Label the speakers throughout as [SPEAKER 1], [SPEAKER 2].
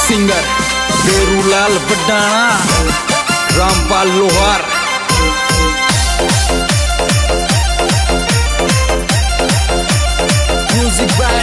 [SPEAKER 1] Singer बेरूलाल Badana, Rampal Lohar. Music by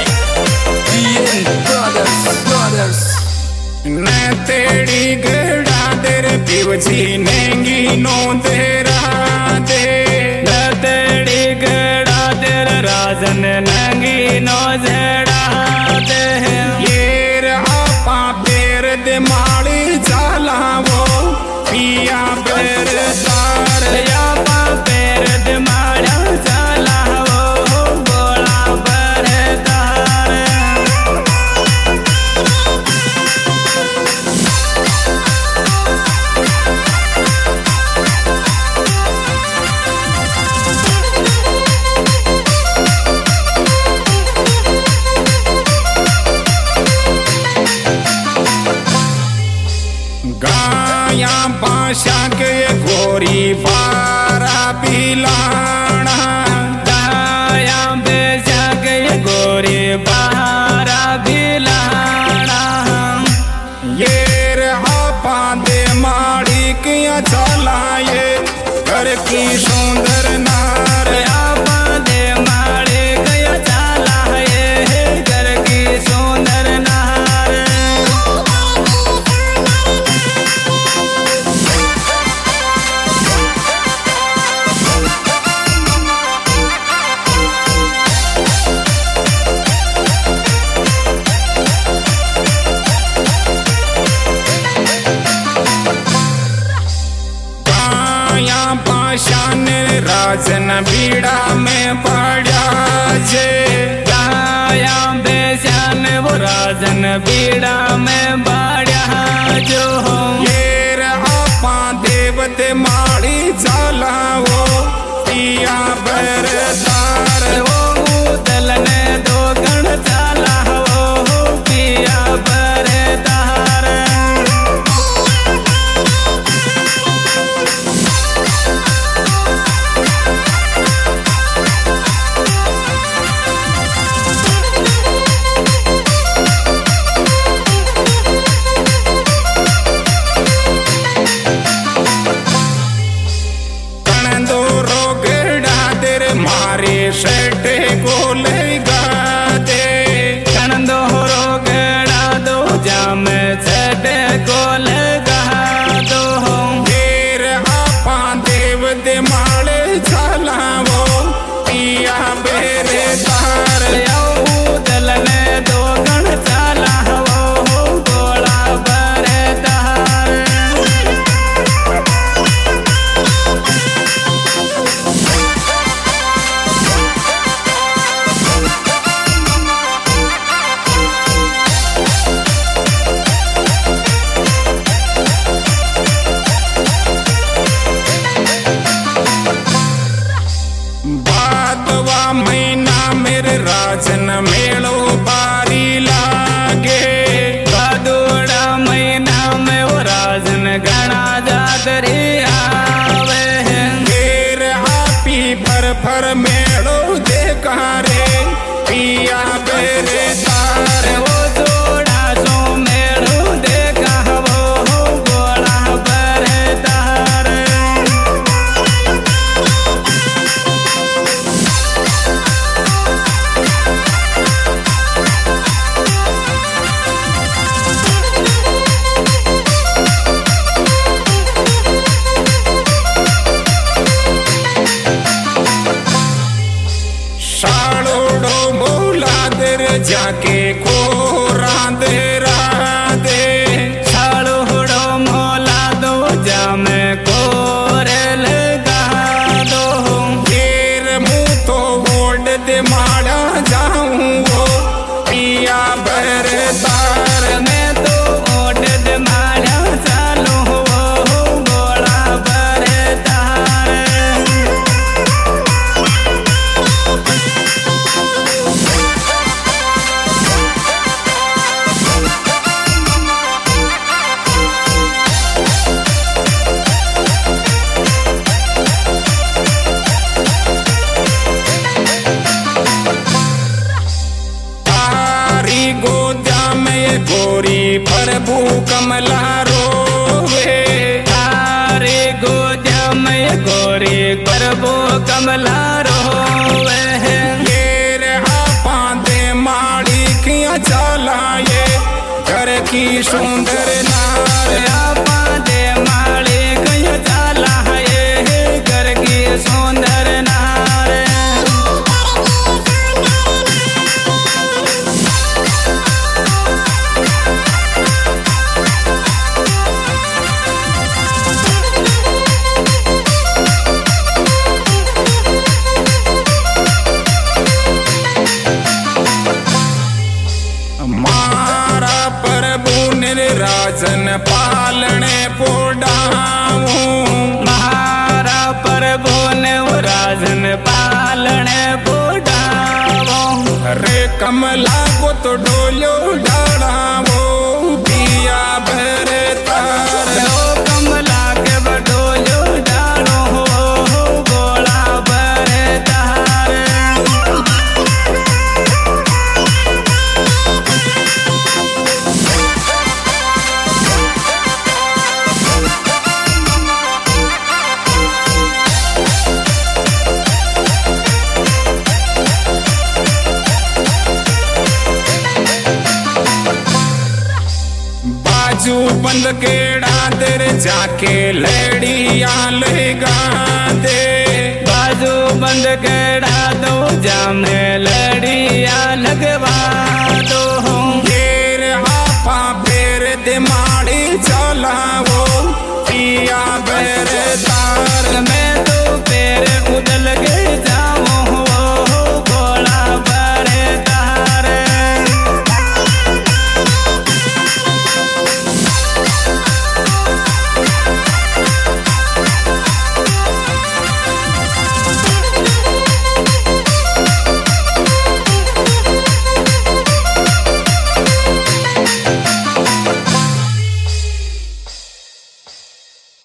[SPEAKER 1] brothers.
[SPEAKER 2] न तेरी गड़ा तेरे पिवची नेंगी नो तेरा दे,
[SPEAKER 3] न तेरी गड़ा तेरे राजन नंगी नो झड़ा दे।
[SPEAKER 2] ये आपा पेर दे माली चाला वो पिया पेर तार,
[SPEAKER 3] आपा पेर दे माला चाला वो बोला पर तार।
[SPEAKER 2] गाया पाशा के गोरी बारा पिलाना,
[SPEAKER 3] गाया बेचा के गोरी बारा भिलाना।
[SPEAKER 2] ये आपा दे माड़ी किया चलाए घर की सुंदर नार,
[SPEAKER 3] आपा दे मारे गया चाला है घर की सुंदर नार।
[SPEAKER 2] पाशान राजन बीड़ा में पड़ा जे,
[SPEAKER 3] गाया बेचान वो राजन बीड़ा में बाड़ा जो।
[SPEAKER 2] ये आपा देवते माड़ी चाला वो पिया बरदार,
[SPEAKER 3] वो दल ने दो गण चाला वो पिया बरदार।
[SPEAKER 2] मारे सेठे गोल गा दे,
[SPEAKER 3] कनंदो रोगड़ा दो जाम सेठे गोल गा दो।
[SPEAKER 2] फिर आपा देव दे माले चाला वो पिया बेरे तार,
[SPEAKER 3] दल ने दो गण चाला वो गोला बरे तार।
[SPEAKER 2] बादवा महीना मेरे राजन मेलो बारी लागे,
[SPEAKER 3] भादोड़ा महीना में वो राजन गणा जातरी आवे।
[SPEAKER 2] फिर आपी भर भर मेलो देखा रे पिया बेरे तार,
[SPEAKER 3] वो जोड़ा सो मेरू देखा वो गोला बरे तार।
[SPEAKER 2] सालोड़ो मोला दर जाके को रांधे राधे,
[SPEAKER 3] सालोड़ो मोला दो जामे कोरेल गा दो।
[SPEAKER 2] फिर मुँह तो ओढ़ दे माड़ा जाऊँ वो पिया बरदार,
[SPEAKER 3] मैं तो ओढ़ दे माड़ा चालू वो गोला बरे तार।
[SPEAKER 2] प्रभु कमला रोवे
[SPEAKER 3] तारे गोद में गोरी प्रभु कमला रोवे
[SPEAKER 2] घेर आपा दे माड़ी किया चलाए घर की सुंदर नार
[SPEAKER 3] आपा दे माड़ी किया चला है घर की सुंदर नार
[SPEAKER 2] मारा प्रभु निर्राजन पालने पोडाऊं
[SPEAKER 3] महारा प्रभु राजन पालने पोडावो
[SPEAKER 2] रे कमला को तो डोलो डाड़ावो दिया भरे तार
[SPEAKER 3] कमला के बडोलो डालो हो गोला बरे तार
[SPEAKER 2] बाजू बंद केड़ा देर जाके लड़िया लेगा दे
[SPEAKER 3] बाजू बंद केड़ा दो जामे